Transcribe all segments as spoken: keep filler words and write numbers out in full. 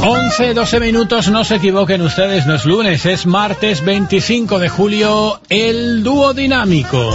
once, doce minutos, no se equivoquen ustedes, no es lunes, es martes veinticinco de julio, el dúo dinámico.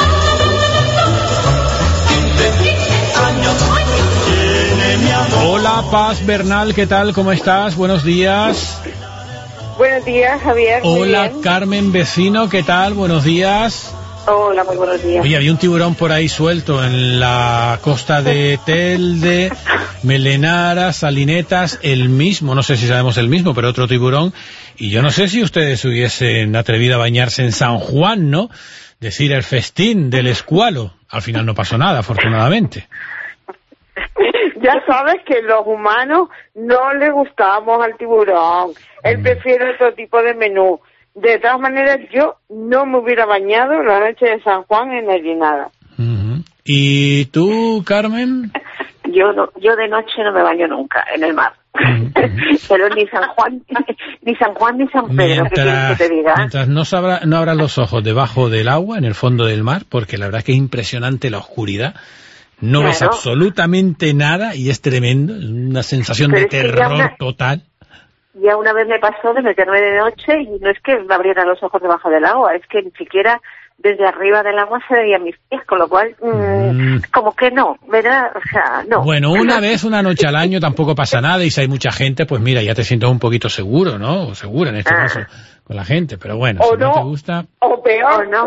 Hola, Paz Bernal, ¿qué tal? ¿Cómo estás? Buenos días. Buenos días, Javier. Hola, Carmen Vecino, ¿qué tal? Buenos días. Hola, muy buenos días. Oye, había un tiburón por ahí suelto en la costa de Telde, Melenara, Salinetas, el mismo, no sé si sabemos el mismo, pero otro tiburón. Y yo no sé si ustedes hubiesen atrevido a bañarse en San Juan, ¿no? Decir el festín del escualo. Al final no pasó nada, afortunadamente. Ya sabes que los humanos no le gustamos al tiburón. Él mm. prefiere otro tipo de menú. De todas maneras, yo no me hubiera bañado la noche de San Juan en la Llenada. Uh-huh. ¿Y tú, Carmen? Yo no, yo de noche no me baño nunca en el mar. Uh-huh. Pero ni San Juan, ni San Juan ni San Pedro, ¿qué quieres que te diga? Mientras no, sabra, no abras los ojos debajo del agua, en el fondo del mar, porque la verdad es que es impresionante la oscuridad. No claro. ves absolutamente nada y es tremendo, es una sensación Pero de terror una... total. Ya una vez me pasó de meterme de noche y no es que me abrieran los ojos debajo del agua, es que ni siquiera desde arriba del agua se veían mis pies, con lo cual, mmm, mm. como que no, ¿verdad? O sea, no. Bueno, una vez, una noche al año tampoco pasa nada y si hay mucha gente, pues mira, ya te sientes un poquito seguro, ¿no? O segura en este ah. caso con la gente, pero bueno, o si no, no te gusta... O peor, ¿no?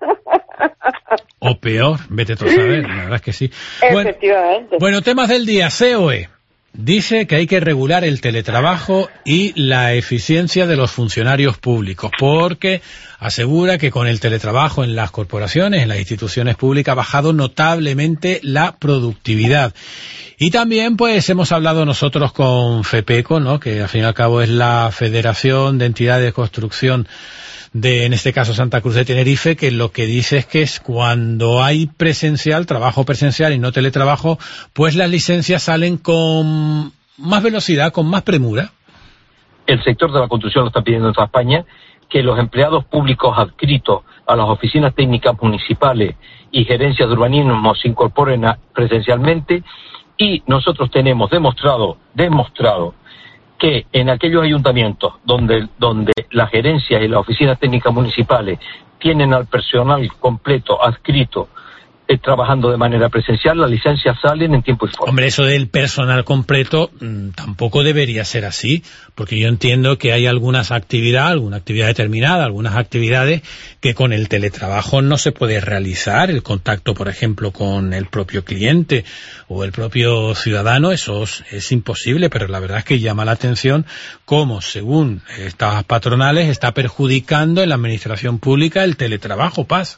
O peor, vete tú a saber, la verdad es que sí. Efectivamente. Bueno, bueno, temas del día, C E O E. Dice que hay que regular el teletrabajo y la eficiencia de los funcionarios públicos, porque asegura que con el teletrabajo en las corporaciones, en las instituciones públicas, ha bajado notablemente la productividad. Y también, pues, hemos hablado nosotros con FEPECO, ¿no?, que al fin y al cabo es la Federación de Entidades de Construcción de, en este caso, Santa Cruz de Tenerife, que lo que dice es que es cuando hay presencial, trabajo presencial y no teletrabajo, pues las licencias salen con más velocidad, con más premura. El sector de la construcción lo está pidiendo en toda España, que los empleados públicos adscritos a las oficinas técnicas municipales y gerencias de urbanismo se incorporen a, presencialmente, y nosotros tenemos demostrado, demostrado, que en aquellos ayuntamientos donde, donde las gerencias y las oficinas técnicas municipales tienen al personal completo adscrito eh, trabajando de manera presencial, las licencias salen en tiempo y forma. Hombre, eso del personal completo mmm, tampoco debería ser así, porque yo entiendo que hay algunas actividades, alguna actividad determinada, algunas actividades que con el teletrabajo no se puede realizar, el contacto, por ejemplo, con el propio cliente o el propio ciudadano, eso es, es imposible, pero la verdad es que llama la atención cómo, según estas patronales, está perjudicando en la administración pública el teletrabajo, Paz.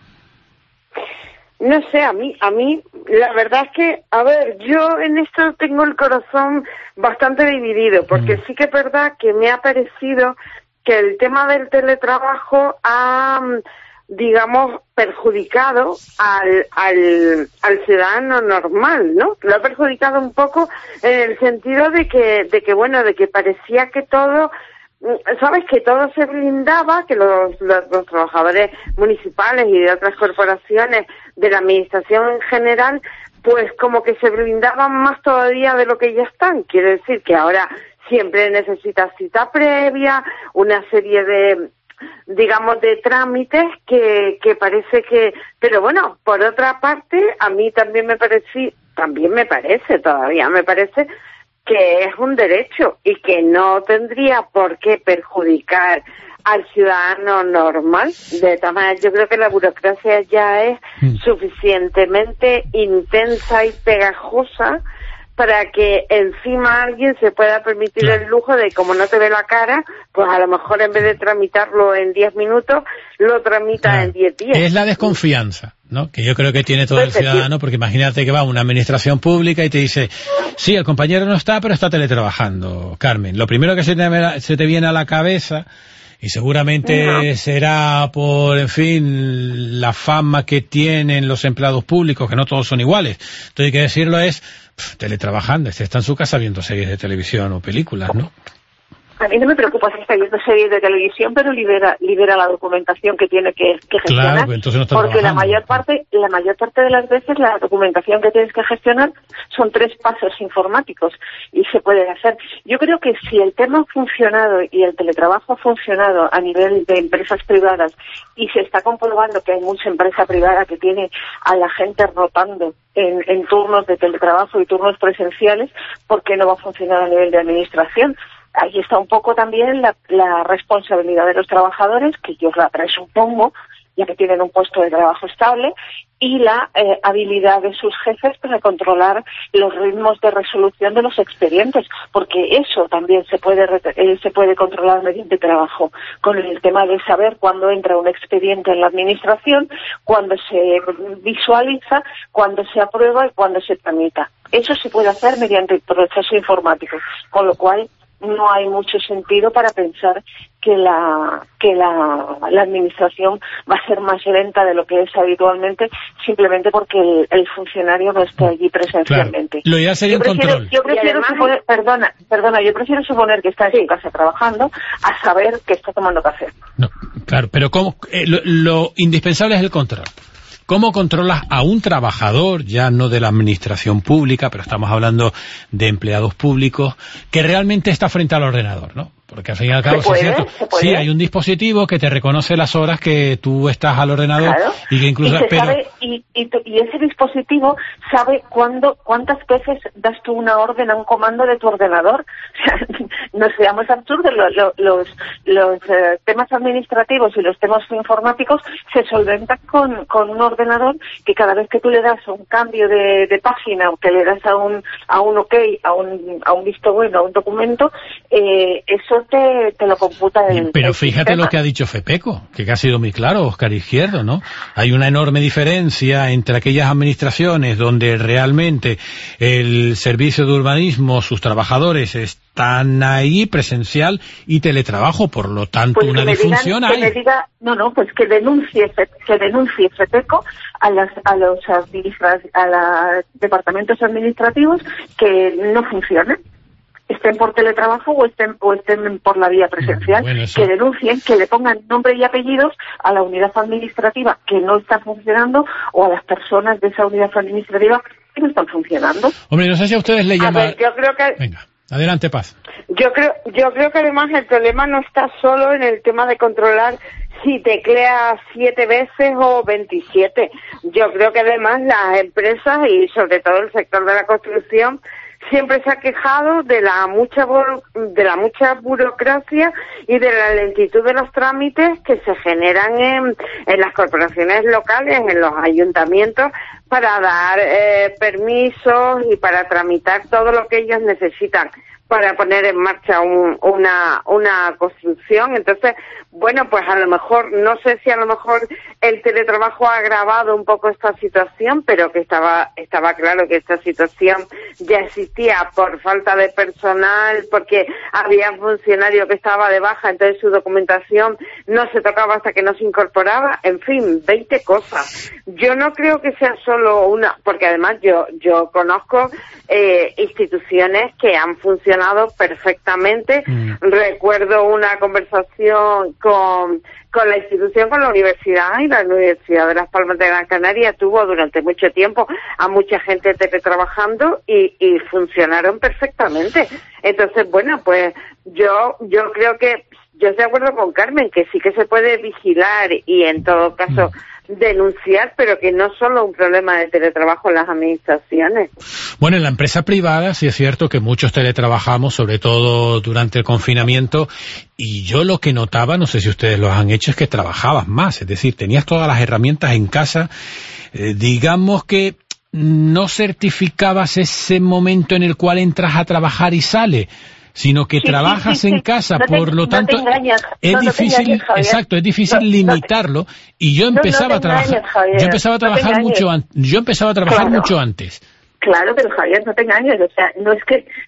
No sé, a mí, a mí, la verdad es que, a ver, yo en esto tengo el corazón bastante dividido, porque mm. sí que es verdad que me ha parecido que el tema del teletrabajo ha, digamos, perjudicado al, al, al ciudadano normal, ¿no? Lo ha perjudicado un poco en el sentido de que, de que bueno, de que parecía que todo... Sabes que todo se blindaba, que los, los, los trabajadores municipales y de otras corporaciones de la administración en general, pues como que se blindaban más todavía de lo que ya están. Quiere decir que ahora siempre necesitas cita previa, una serie de, digamos, de trámites que, que parece que... Pero bueno, por otra parte, a mí también me parece, también me parece, todavía me parece... que es un derecho y que no tendría por qué perjudicar al ciudadano normal. De todas maneras, yo creo que la burocracia ya es mm. suficientemente intensa y pegajosa para que encima alguien se pueda permitir claro. el lujo de, como no te ve la cara, pues a lo mejor en vez de tramitarlo en diez minutos, lo tramita claro. en diez días. Es la desconfianza, ¿no?, que yo creo que tiene todo el ciudadano, porque imagínate que va a una administración pública y te dice, sí, el compañero no está, pero está teletrabajando, Carmen. Lo primero que se te, se te viene a la cabeza, y seguramente no. será por, en fin, la fama que tienen los empleados públicos, que no todos son iguales. Entonces hay que decirlo es, pff, teletrabajando, este está en su casa viendo series de televisión o películas, ¿no? A mí no me preocupa si está viendo series de televisión, pero libera libera la documentación que tiene que, que gestionar, claro, pues entonces no está porque la trabajando. mayor parte la mayor parte de las veces la documentación que tienes que gestionar son tres pasos informáticos y se puede hacer. Yo creo que si el tema ha funcionado y el teletrabajo ha funcionado a nivel de empresas privadas y se está comprobando que hay mucha empresa privada que tiene a la gente rotando en, en turnos de teletrabajo y turnos presenciales, ¿por qué no va a funcionar a nivel de administración? Ahí está un poco también la, la responsabilidad de los trabajadores, que yo la presupongo, ya que tienen un puesto de trabajo estable, y la eh, habilidad de sus jefes para controlar los ritmos de resolución de los expedientes, porque eso también se puede eh, se puede controlar mediante trabajo, con el tema de saber cuándo entra un expediente en la administración, cuándo se visualiza, cuándo se aprueba y cuándo se tramita. Eso se puede hacer mediante el proceso informático, con lo cual no hay mucho sentido para pensar que la que la, la administración va a ser más lenta de lo que es habitualmente, simplemente porque el, el funcionario no está allí presencialmente. Claro. Lo ideal sería yo un prefiero, control. Yo prefiero además, suponer, perdona, perdona, yo prefiero suponer que está en sí. su casa trabajando a saber que está tomando café. No, claro, pero ¿cómo? Eh, lo, lo indispensable es el control. ¿Cómo controlas a un trabajador, ya no de la administración pública, pero estamos hablando de empleados públicos, que realmente está frente al ordenador, ¿no? Porque al fin y al cabo, ¿Se puede? sí, es cierto, ¿Se puede? sí, hay un dispositivo que te reconoce las horas que tú estás al ordenador, claro. y que incluso... Y, se pero... sabe, y, y, y ese dispositivo sabe cuándo, cuántas veces das tú una orden a un comando de tu ordenador. O sea, no seamos absurdos, lo, lo, los, los eh, temas administrativos y los temas informáticos se solventan con, con un ordenador que cada vez que tú le das un cambio de, de página o que le das a un, a un OK, a un, a un visto bueno, a un documento, eh, eso Te, te lo computa el Pero el fíjate sistema. lo que ha dicho FEPECO, que ha sido muy claro, Óscar Izquierdo, ¿no? Hay una enorme diferencia entre aquellas administraciones donde realmente el servicio de urbanismo, sus trabajadores están ahí presencial y teletrabajo, por lo tanto pues una que disfunción digan, hay. que me diga, no, no, pues que denuncie, que denuncie FEPECO a las, a los administra, a los departamentos administrativos que no funcionan, estén por teletrabajo o estén o estén por la vía presencial, bueno, eso... que denuncien, que le pongan nombre y apellidos a la unidad administrativa que no está funcionando o a las personas de esa unidad administrativa que no están funcionando. Hombre, no sé si a ustedes le llama... A ver, yo creo que... Venga, adelante, Paz. Yo creo, yo creo que además el problema no está solo en el tema de controlar si tecleas siete veces o veintisiete. Yo creo que además las empresas y sobre todo el sector de la construcción siempre se ha quejado de la mucha de la mucha burocracia y de la lentitud de los trámites que se generan en, en las corporaciones locales, en los ayuntamientos, para dar eh, permisos y para tramitar todo lo que ellos necesitan para poner en marcha un, una una construcción. Entonces, bueno, pues a lo mejor, no sé si a lo mejor el teletrabajo ha agravado un poco esta situación, pero que estaba estaba claro que esta situación ya existía por falta de personal, porque había un funcionario que estaba de baja, entonces su documentación no se tocaba hasta que no se incorporaba. En fin, veinte cosas. Yo no creo que sea solo una, porque además yo yo conozco eh, instituciones que han funcionado perfectamente. Mm. Recuerdo una conversación con, con la institución, con la universidad, y la Universidad de Las Palmas de Gran Canaria tuvo durante mucho tiempo a mucha gente teletrabajando y, y funcionaron perfectamente. Entonces, bueno, pues yo yo creo que yo estoy de acuerdo con Carmen, que sí que se puede vigilar y en todo caso denunciar, pero que no es solo un problema de teletrabajo en las administraciones. Bueno, en la empresa privada sí es cierto que muchos teletrabajamos, sobre todo durante el confinamiento, y yo lo que notaba, no sé si ustedes lo han hecho, es que trabajabas más, es decir, tenías todas las herramientas en casa, eh, digamos que no certificabas ese momento en el cual entras a trabajar y sales, sino que sí, trabajas sí, sí, en sí. casa, no te, por lo tanto no engañas, es no, difícil, no engañes, exacto, es difícil no, limitarlo, y yo empezaba a trabajar, engañes, yo empezaba a trabajar mucho antes, yo empezaba a trabajar claro. mucho antes. Claro, pero Javier, no te engañes, o sea, no es que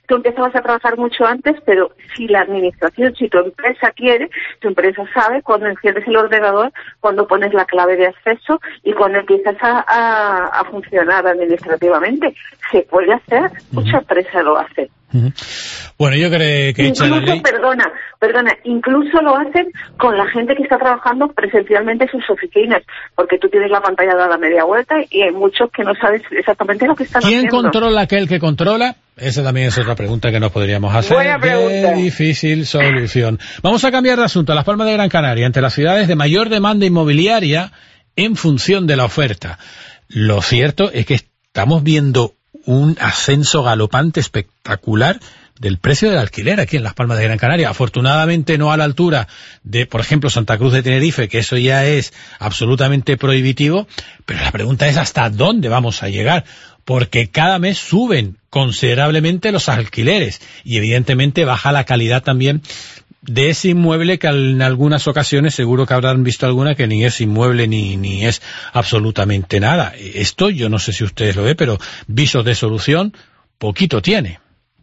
tú empezabas a trabajar mucho antes, pero si la administración, si tu empresa quiere, tu empresa sabe cuando enciendes el ordenador, cuando pones la clave de acceso y cuando empiezas a, a, a funcionar administrativamente. Se puede hacer, mucha empresa lo hace. Bueno, yo creo que incluso, la ley... perdona, perdona, incluso lo hacen con la gente que está trabajando presencialmente en sus oficinas, porque tú tienes la pantalla dada media vuelta y hay muchos que no sabes exactamente lo que están ¿Quién haciendo. ¿Quién controla aquel que controla? Esa también es otra pregunta que nos podríamos hacer. Buena pregunta. Qué difícil solución. Vamos a cambiar de asunto. Las Palmas de Gran Canaria, entre las ciudades de mayor demanda inmobiliaria en función de la oferta. Lo cierto es que estamos viendo un ascenso galopante espectacular del precio del alquiler aquí en Las Palmas de Gran Canaria. Afortunadamente no a la altura de, por ejemplo, Santa Cruz de Tenerife, que eso ya es absolutamente prohibitivo, pero la pregunta es ¿hasta dónde vamos a llegar? Porque cada mes suben considerablemente los alquileres y evidentemente baja la calidad también de ese inmueble que en algunas ocasiones seguro que habrán visto alguna que ni es inmueble ni, ni es absolutamente nada. Esto yo no sé si ustedes lo ven, pero visos de solución poquito tiene.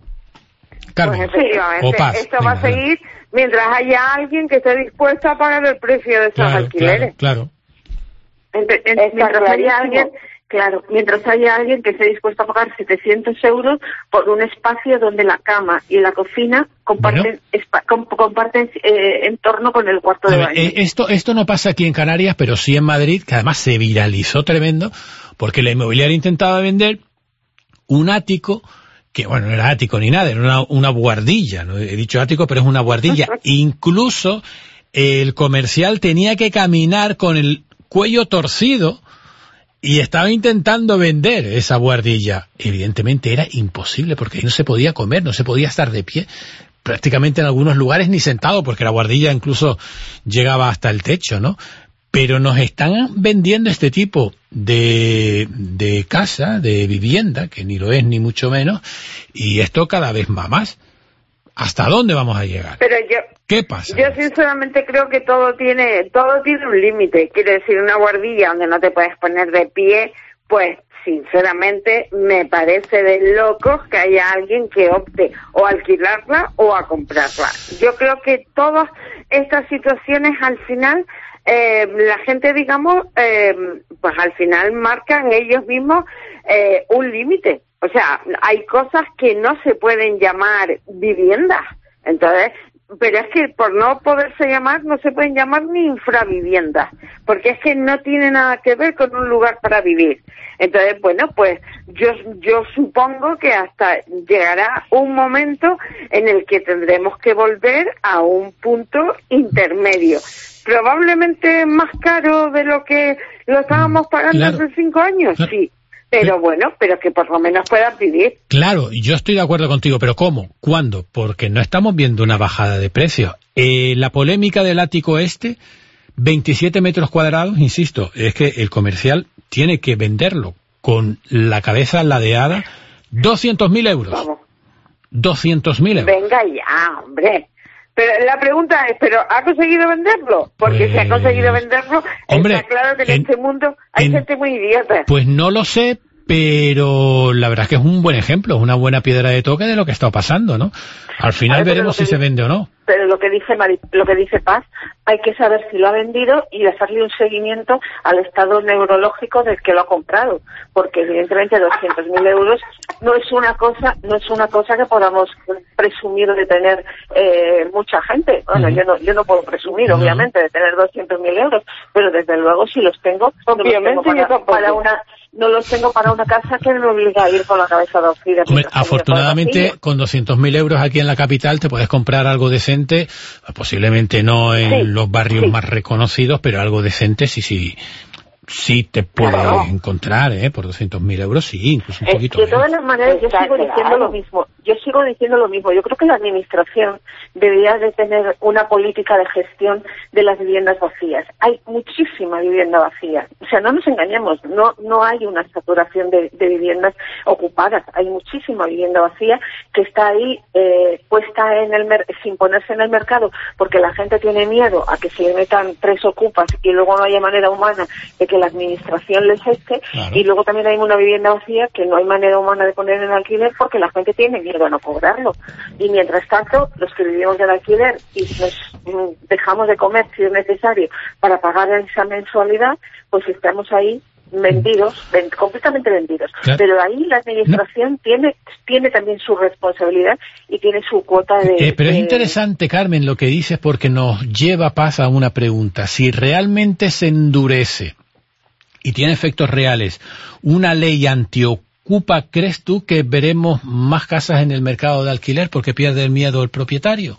Carmen, pues efectivamente, o Paz. Esto Venga, va a seguir mientras haya alguien que esté dispuesto a pagar el precio de esos claro, alquileres. Claro, claro. Ent- ent- mientras haya alguien, claro, mientras haya alguien que esté dispuesto a pagar setecientos euros por un espacio donde la cama y la cocina comparten, Bueno. espa- com- comparten eh, entorno con el cuarto A de ver, baño. eh, esto, esto no pasa aquí en Canarias, pero sí en Madrid, que además se viralizó tremendo, porque la inmobiliaria intentaba vender un ático que, bueno, no era ático ni nada, era una, una buhardilla, no he dicho ático, pero es una buhardilla. Incluso el comercial tenía que caminar con el cuello torcido y estaba intentando vender esa buhardilla. Evidentemente era imposible, porque ahí no se podía comer, no se podía estar de pie, prácticamente en algunos lugares ni sentado, porque la buhardilla incluso llegaba hasta el techo, ¿no? Pero nos están vendiendo este tipo de, de casa, de vivienda, que ni lo es ni mucho menos, y esto cada vez va más. ¿Hasta dónde vamos a llegar? Pero yo, ¿Qué pasa? yo sinceramente creo que todo tiene, todo tiene un límite. Quiere decir, una guardilla donde no te puedes poner de pie, pues sinceramente me parece de locos que haya alguien que opte o a alquilarla o a comprarla. Yo creo que todas estas situaciones al final, eh, la gente, digamos, eh, pues al final marcan ellos mismos eh, un límite. O sea, hay cosas que no se pueden llamar viviendas. Entonces, pero es que por no poderse llamar, no se pueden llamar ni infraviviendas, porque es que no tiene nada que ver con un lugar para vivir. Entonces, bueno, pues yo yo supongo que hasta llegará un momento en el que tendremos que volver a un punto intermedio. Probablemente más caro de lo que lo estábamos pagando Claro. hace cinco años, Claro. sí. Pero bueno, pero que por lo menos puedas vivir. Claro, yo estoy de acuerdo contigo, pero ¿cómo? ¿Cuándo? Porque no estamos viendo una bajada de precios. Eh, la polémica del ático este, veintisiete metros cuadrados, insisto, es que el comercial tiene que venderlo con la cabeza ladeada, doscientos mil euros. Vamos. doscientos mil euros. Venga ya, hombre. Pero la pregunta es, ¿pero ha conseguido venderlo? Porque Pues, si ha conseguido venderlo, hombre, está claro que en, en- este mundo hay en- gente muy idiota. Pues no lo sé, pero la verdad es que es un buen ejemplo, una buena piedra de toque de lo que está pasando, ¿no? Al final A ver, pero veremos lo si que se dice- vende o no. Pero lo que dice Mari- lo que dice Paz, hay que saber si lo ha vendido y hacerle un seguimiento al estado neurológico del que lo ha comprado, porque evidentemente doscientos mil euros no es una cosa, no es una cosa que podamos presumir de tener eh, mucha gente. Bueno, Ujú. yo no, yo no puedo presumir, No. obviamente, de tener doscientos mil euros, pero desde luego si los tengo, no los Obviamente, tengo para, yo tampoco. para una, no los tengo para una casa que me obliga a ir con la cabeza torcida. Hombre, mientras camino por el afortunadamente, pasillo. con doscientos mil euros aquí en la capital te puedes comprar algo decente, posiblemente no en Sí, los barrios sí. más reconocidos, pero algo decente sí, sí, sí te puede Claro. encontrar, ¿eh? Por doscientos mil euros, sí, incluso un Eh, poquito de todas menos. las maneras, yo Está sigo diciendo claro. lo mismo. Yo sigo diciendo lo mismo. Yo creo que la administración debería de tener una política de gestión de las viviendas vacías. Hay muchísima vivienda vacía. O sea, no nos engañemos. No no hay una saturación de, de viviendas ocupadas. Hay muchísima vivienda vacía que está ahí eh, puesta en el mer- sin ponerse en el mercado porque la gente tiene miedo a que se le metan tres ocupas y luego no haya manera humana de que la administración les esté, claro. Y luego también hay una vivienda vacía que no hay manera humana de poner en alquiler porque la gente tiene miedo a no cobrarlo. Y mientras tanto, los que vivimos del alquiler y nos mm, dejamos de comer si es necesario para pagar esa mensualidad, pues estamos ahí vendidos, ven, completamente vendidos. Claro. Pero ahí la administración no. tiene tiene también su responsabilidad y tiene su cuota de... Eh, pero de... es interesante, Carmen, lo que dices, porque nos lleva Paz a una pregunta. Si realmente se endurece y tiene efectos reales una ley antiocupa, ¿crees tú que veremos más casas en el mercado de alquiler porque pierde el miedo el propietario?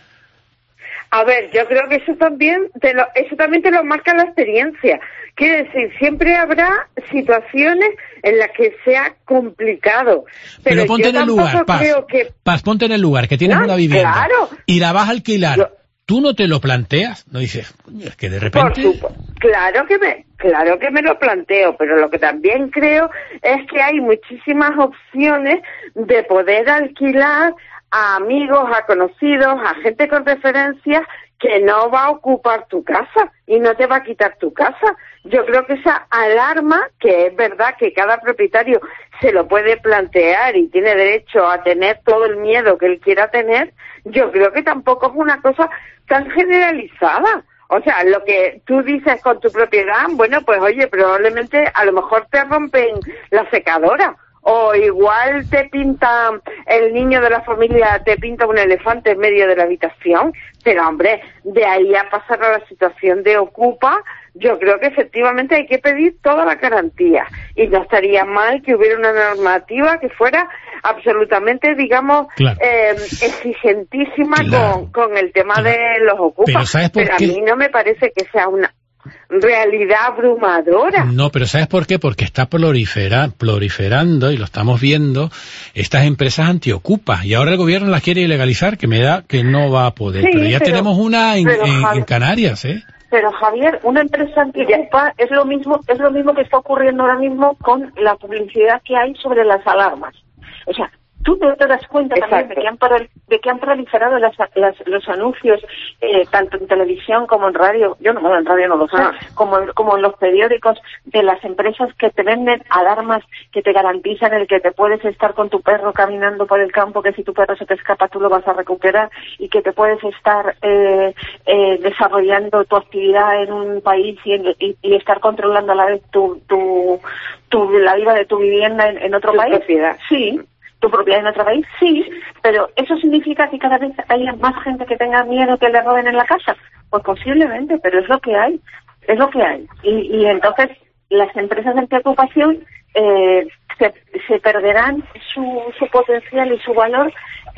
A ver, yo creo que eso también te lo, eso también te lo marca la experiencia. Quiere decir, siempre habrá situaciones en las que sea complicado. Pero, pero ponte en el lugar, Paz, que... Paz, ponte en el lugar, que tienes no, una vivienda claro. y la vas a alquilar. Yo... ¿Tú no te lo planteas? No dices, es que de repente... Por supuesto. Claro que me, claro que me lo planteo, pero lo que también creo es que hay muchísimas opciones de poder alquilar a amigos, a conocidos, a gente con referencias que no va a ocupar tu casa y no te va a quitar tu casa. Yo creo que esa alarma, que es verdad que cada propietario se lo puede plantear y tiene derecho a tener todo el miedo que él quiera tener, yo creo que tampoco es una cosa tan generalizada. O sea, lo que tú dices con tu propiedad, bueno, pues oye, probablemente a lo mejor te rompen la secadora. O igual te pinta, el niño de la familia te pinta un elefante en medio de la habitación, pero hombre, de ahí a pasar a la situación de ocupa, yo creo que efectivamente hay que pedir toda la garantía. Y no estaría mal que hubiera una normativa que fuera absolutamente, digamos, claro. eh, exigentísima claro. con, con el tema claro. de los ocupas. Pero, ¿sabes por pero qué? A mí no me parece que sea una realidad abrumadora. No, pero ¿sabes por qué? Porque está prolifera, proliferando, y lo estamos viendo, estas empresas antiocupas, y ahora el gobierno las quiere ilegalizar, que me da que no va a poder. Sí, pero ya pero, tenemos una en, en, Javier, en Canarias, ¿eh? Pero Javier, una empresa antiocupa es lo mismo, es lo mismo que está ocurriendo ahora mismo con la publicidad que hay sobre las alarmas. O sea, tú te, te das cuenta Exacto. también de que han, paral, de que han proliferado las, las, los anuncios, eh, tanto en televisión como en radio, yo no, bueno, en radio no lo sé, ah. como, como en los periódicos, de las empresas que te venden alarmas que te garantizan el que te puedes estar con tu perro caminando por el campo, que si tu perro se te escapa tú lo vas a recuperar, y que te puedes estar eh, eh, desarrollando tu actividad en un país y, en, y, y estar controlando a la vez tu, tu, tu, la vida de tu vivienda en, en otro tu país. Propiedad. Sí. ¿Tu propiedad en otro país? Sí, pero ¿eso significa que cada vez haya más gente que tenga miedo que le roben en la casa? Pues posiblemente, pero es lo que hay, es lo que hay. Y, y entonces las empresas de antiocupación eh, se, se perderán su, su potencial y su valor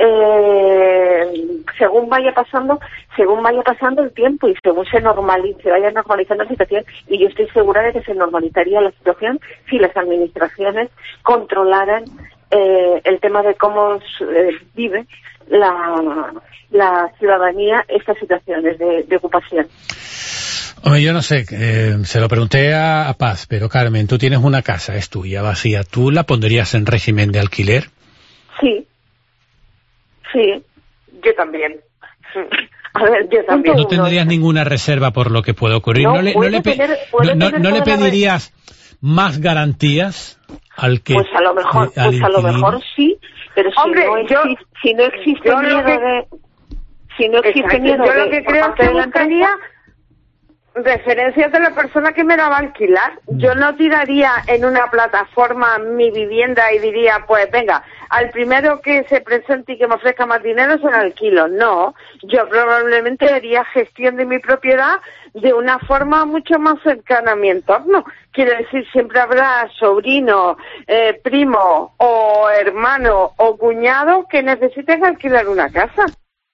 eh, según vaya pasando según vaya pasando el tiempo y según se normalice, se vaya normalizando la situación. Y yo estoy segura de que se normalizaría la situación si las administraciones controlaran Eh, el tema de cómo eh, vive la, la ciudadanía estas situaciones de, de ocupación. Hombre, yo no sé, eh, se lo pregunté a, a Paz, pero Carmen, tú tienes una casa, es tuya, vacía, ¿tú la pondrías en régimen de alquiler? Sí, sí, yo también. A ver, yo también. ¿No tendrías ninguna reserva por lo que puede ocurrir? ¿No, ¿No le, no le, pe tener, no, no, no le pedirías más garantías al que pues a lo mejor eh, pues a lo mejor sí, pero si Hombre, no yo, existe, si no existe miedo que, de si no existe exacto, miedo yo de, lo que creo es que buscaría referencias de la persona que me la va a alquilar. Yo no tiraría en una plataforma mi vivienda y diría, pues venga, al primero que se presente y que me ofrezca más dinero se lo alquilo. No, yo probablemente haría gestión de mi propiedad de una forma mucho más cercana a mi entorno. Quiero decir, siempre habrá sobrino, eh, primo o hermano o cuñado que necesiten alquilar una casa.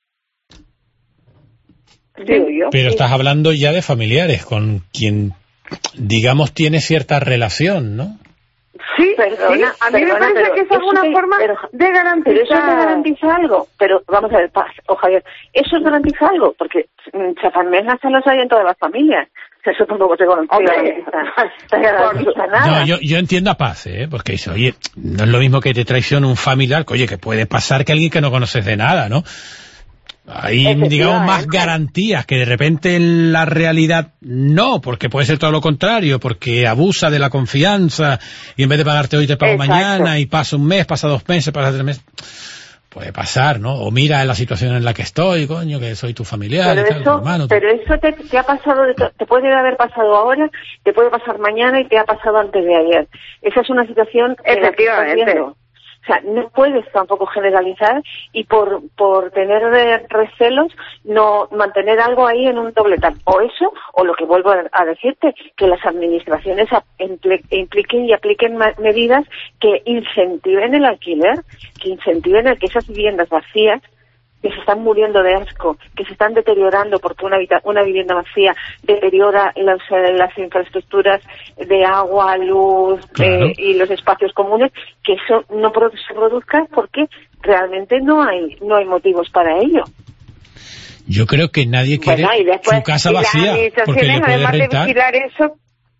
Digo yo. Pero estás hablando ya de familiares con quien, digamos, tiene cierta relación, ¿no? Sí, perdona, sí. A mí perdona, me parece que esa es una te, forma pero, de garantizar. Pero eso te garantiza algo. Pero vamos a ver, Paz, o Javier, eso garantiza algo, porque chafalmenas se los hay en todas las familias. Eso tampoco te garantiza nada. No, yo, yo entiendo a Paz, ¿eh? Porque dice, oye, no es lo mismo que te traicione un familiar, que, oye, que puede pasar que alguien que no conoces de nada, ¿no? hay, digamos, más garantías que de repente en la realidad no, porque puede ser todo lo contrario, porque abusa de la confianza y en vez de pagarte hoy te pago Exacto. mañana y pasa un mes, pasa dos meses, pasa tres meses. Puede pasar, ¿no? O mira la situación en la que estoy, coño, que soy tu familiar, pero y tal, eso, tu hermano. Pero eso te, te ha pasado, de to- te puede haber pasado ahora, te puede pasar mañana y te ha pasado antes de ayer. Esa es una situación que la que estás viendo. O sea, no puedes tampoco generalizar y por por tener recelos no mantener algo ahí en un doble tap. O eso, o lo que vuelvo a decirte, que las administraciones impliquen y apliquen medidas que incentiven el alquiler, que incentiven el que esas viviendas vacías, que se están muriendo de asco, que se están deteriorando porque una, una vivienda vacía deteriora las, eh, las infraestructuras de agua, luz claro. eh, y los espacios comunes, que eso no se produzca porque realmente no hay no hay motivos para ello. Yo creo que nadie quiere bueno, después, su casa vacía porque le puede además rentar. De vigilar eso,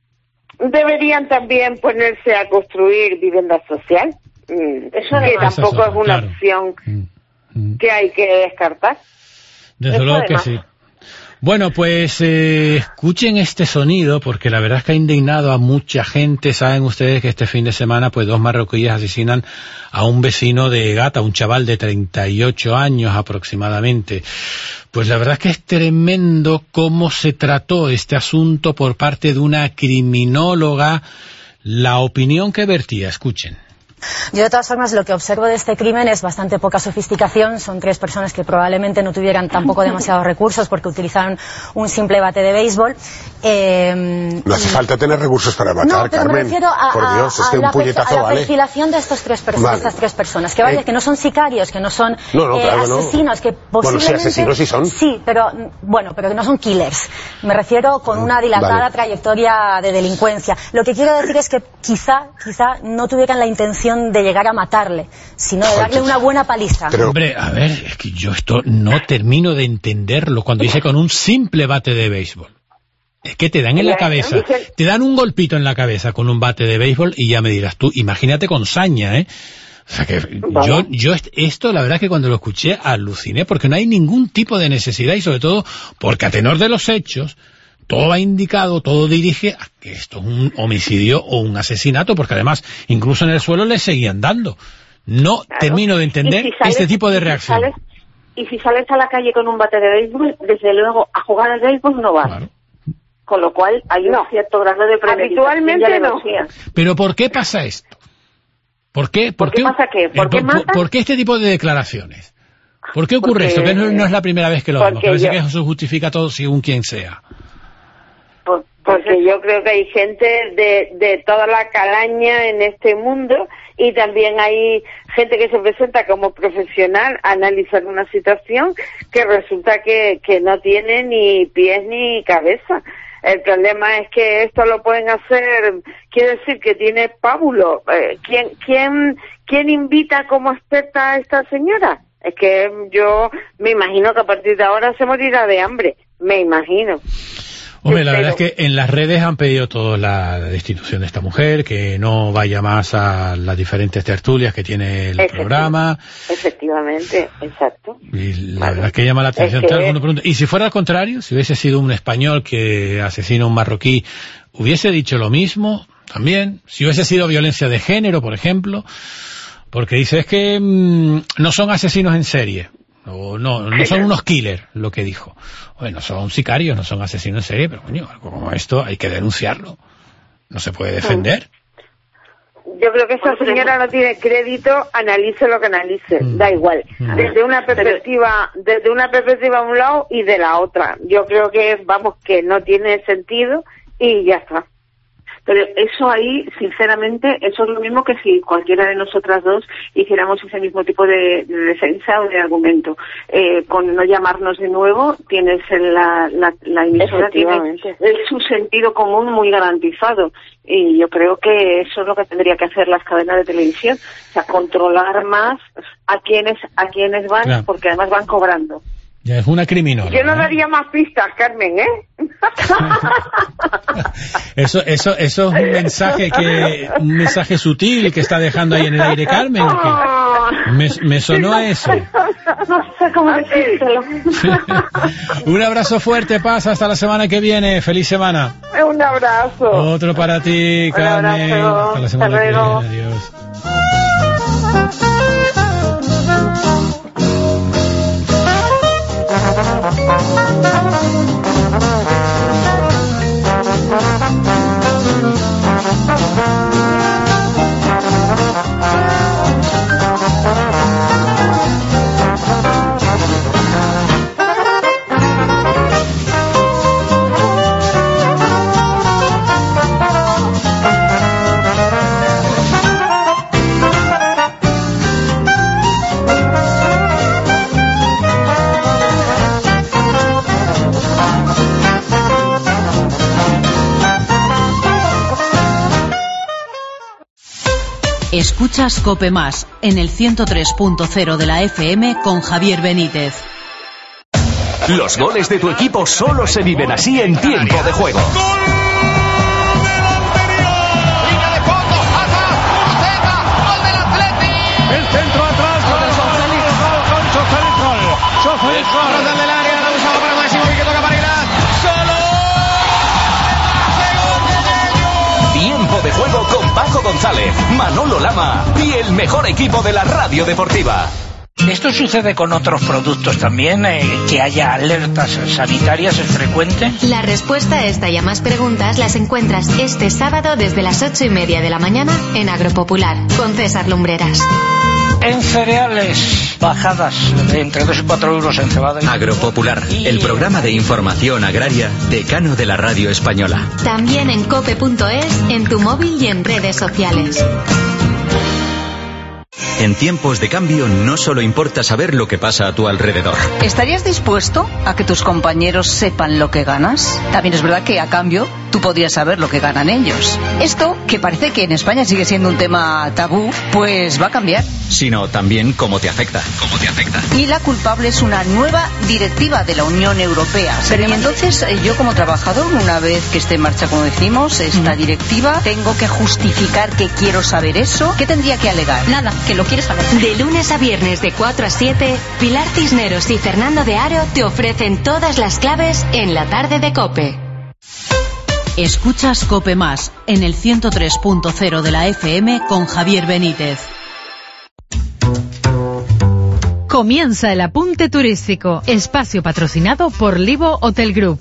deberían también ponerse a construir vivienda social, mm, eso que tampoco es, es una claro. opción mm. que hay que descartar. Desde Eso luego además. que sí. Bueno, pues eh, escuchen este sonido porque la verdad es que ha indignado a mucha gente. Saben ustedes que este fin de semana pues dos marroquíes asesinan a un vecino de Gata, un chaval de treinta y ocho años aproximadamente. Pues la verdad es que es tremendo cómo se trató este asunto por parte de una criminóloga. La opinión que vertía, escuchen. Yo de todas formas lo que observo de este crimen es bastante poca sofisticación. Son tres personas que probablemente no tuvieran tampoco demasiados recursos porque utilizaron un simple bate de béisbol. Eh, no hace y... falta tener recursos para matar, no, pero Carmen. Me refiero a, Por Dios, a, es que a un puñetazo a la vale. perfilación de, estos tres perso- vale. de estas tres personas. Que vaya, eh... que no son sicarios, que no son no, no, eh, claro, asesinos, no. que posiblemente... Bueno, sí, asesinos sí son. Sí, pero, bueno, pero que no son killers. Me refiero con una dilatada vale. trayectoria de delincuencia. Lo que quiero decir es que quizá, quizá no tuvieran la intención de llegar a matar sino de darle una buena paliza. Pero, hombre, a ver, es que yo esto no termino de entenderlo cuando dice con un simple bate de béisbol. Es que te dan en la cabeza, te dan un golpito en la cabeza con un bate de béisbol y ya me dirás tú, imagínate con saña, ¿eh? O sea que yo, yo esto la verdad es que cuando lo escuché aluciné porque no hay ningún tipo de necesidad y sobre todo porque a tenor de los hechos todo ha indicado, todo dirige a que esto es un homicidio o un asesinato, porque además incluso en el suelo le seguían dando. No claro. termino de entender si sales, este tipo de reacción. Si sales, y si sales a la calle con un bate de béisbol, desde luego a jugar al béisbol no vas. Claro. Con lo cual hay no. un cierto grado de premeditación. Habitualmente no. Pero ¿por qué pasa esto? ¿Por qué? ¿Por, ¿Por qué, qué pasa qué? ¿Por, qué, por, ¿Por qué este tipo de declaraciones? ¿Por qué ocurre porque, esto? Que no, no es la primera vez que lo vemos. Parece yo... que eso justifica todo según quien sea. Porque yo creo que hay gente de, de toda la calaña en este mundo y también hay gente que se presenta como profesional a analizar una situación que resulta que, que no tiene ni pies ni cabeza. El problema es que esto lo pueden hacer, quiere decir que tiene pábulo. Eh, ¿quién, quién, ¿Quién invita como experta a esta señora? Es que yo me imagino que a partir de ahora se morirá de hambre, me imagino. Hombre, la verdad es que en las redes han pedido todos la destitución de esta mujer, que no vaya más a las diferentes tertulias que tiene el programa. Efectivamente, exacto. Y la vale. verdad es que llama la atención. Es que... Tal, uno pregunta, y si fuera al contrario, si hubiese sido un español que asesina a un marroquí, ¿hubiese dicho lo mismo también? Si hubiese sido violencia de género, por ejemplo, porque dice, es que mmm, no son asesinos en serie. O no, no son unos killers, lo que dijo. Bueno, son sicarios, no son asesinos en serie, pero coño, algo como esto hay que denunciarlo. No se puede defender. Yo creo que esa señora no tiene crédito, analice lo que analice, mm. da igual. Mm. Desde una perspectiva, desde una perspectiva de un lado y de la otra. Yo creo que, vamos, que no tiene sentido y ya está. Pero eso ahí, sinceramente, eso es lo mismo que si cualquiera de nosotras dos hiciéramos ese mismo tipo de, de defensa o de argumento. Eh, con no llamarnos de nuevo, tienes la, la, la emisora, tiene su sentido común muy garantizado. Y yo creo que eso es lo que tendría que hacer las cadenas de televisión. O sea, controlar más a quienes, a quienes van, claro. porque además van cobrando. Ya es una criminóloga. Yo no daría más pistas, Carmen, ¿eh? eso, eso, eso es un mensaje que, un mensaje sutil que está dejando ahí en el aire, Carmen. ¿O qué? Me, me sonó no eso. Sé, no sé cómo decírtelo. Un abrazo fuerte, Paz, hasta la semana que viene. Feliz semana. Un abrazo. Otro para ti, Carmen. Hasta la semana que viene. Adiós. Escuchas COPE Más en el ciento tres punto cero de la F M con Javier Benítez. Los goles de tu equipo solo se viven así en tiempo de juego. El centro atrás para Concho Félix. Gol del área, la usaba para Máximo y que toca para Iglesias. Solo. Tiempo de juego con Paco González, Manolo Lama y el mejor equipo de la radio deportiva. ¿Esto sucede con otros productos también? Eh, ¿Que haya alertas sanitarias es frecuente? La respuesta a esta y a más preguntas las encuentras este sábado desde las ocho y media de la mañana en Agropopular, con César Lumbreras. En cereales, bajadas de entre dos y cuatro euros en cebada. Agropopular, el programa de información agraria decano de la radio española. También en cope punto es, en tu móvil y en redes sociales. En tiempos de cambio no solo importa saber lo que pasa a tu alrededor. ¿Estarías dispuesto a que tus compañeros sepan lo que ganas? También es verdad que a cambio tú podrías saber lo que ganan ellos. Esto, que parece que en España sigue siendo un tema tabú, pues va a cambiar. Sino también cómo te afecta. ¿Cómo te afecta? Y la culpable es una nueva directiva de la Unión Europea. Pero y entonces yo como trabajador, una vez que esté en marcha, como decimos, esta mm. directiva, tengo que justificar que quiero saber eso. ¿Qué tendría que alegar? Nada, que lo quieres saber. De lunes a viernes de cuatro a siete, Pilar Cisneros y Fernando de Aro te ofrecen todas las claves en la tarde de COPE. Escuchas COPE Más en el ciento tres punto cero de la F M con Javier Benítez. Comienza el apunte turístico, espacio patrocinado por Livo Hotel Group.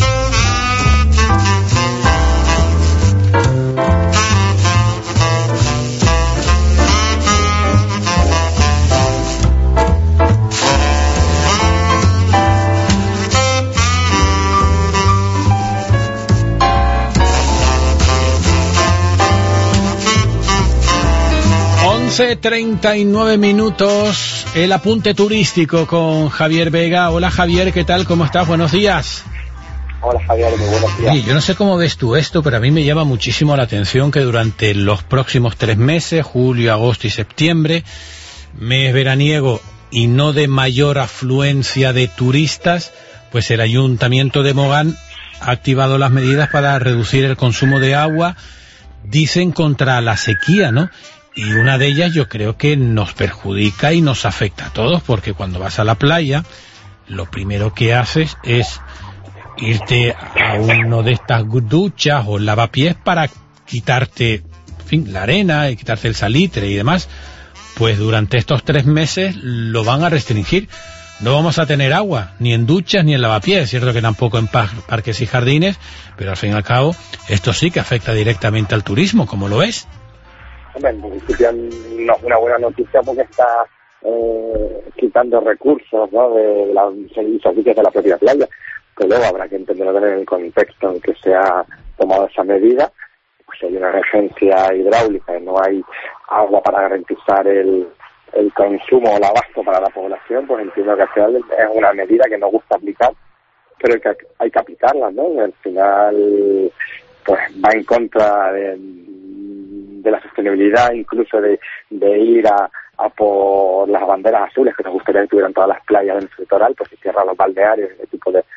once treinta y nueve minutos, el apunte turístico con Javier Vega. Hola Javier, ¿qué tal? ¿Cómo estás? Buenos días. Hola Javier, muy buenos días. Sí, yo no sé cómo ves tú esto, pero a mí me llama muchísimo la atención que durante los próximos tres meses, julio, agosto y septiembre, mes veraniego y no de mayor afluencia de turistas, pues el Ayuntamiento de Mogán ha activado las medidas para reducir el consumo de agua, dicen contra la sequía, ¿no? Y una de ellas yo creo que nos perjudica y nos afecta a todos, porque cuando vas a la playa, lo primero que haces es irte a uno de estas duchas o lavapiés para quitarte, en fin, la arena y quitarte el salitre y demás. Pues durante estos tres meses lo van a restringir. No vamos a tener agua, ni en duchas ni en lavapiés. Es cierto que tampoco en par- parques y jardines, pero al fin y al cabo esto sí que afecta directamente al turismo, ¿cómo lo ves? Hombre, en principio no es una buena noticia porque está eh, quitando recursos, ¿no?, de los servicios de la propia playa, pero luego habrá que entenderlo en el contexto en que se ha tomado esa medida. Pues hay una emergencia hidráulica y no hay agua para garantizar el, el consumo o el abasto para la población, pues entiendo que al final es una medida que nos gusta aplicar, pero hay que, hay que aplicarla, ¿no? Al final pues va en contra de de la sostenibilidad, incluso de, de ir a, a por las banderas azules que nos gustaría que tuvieran todas las playas del litoral, pues se cierran los balnearios, ese tipo de,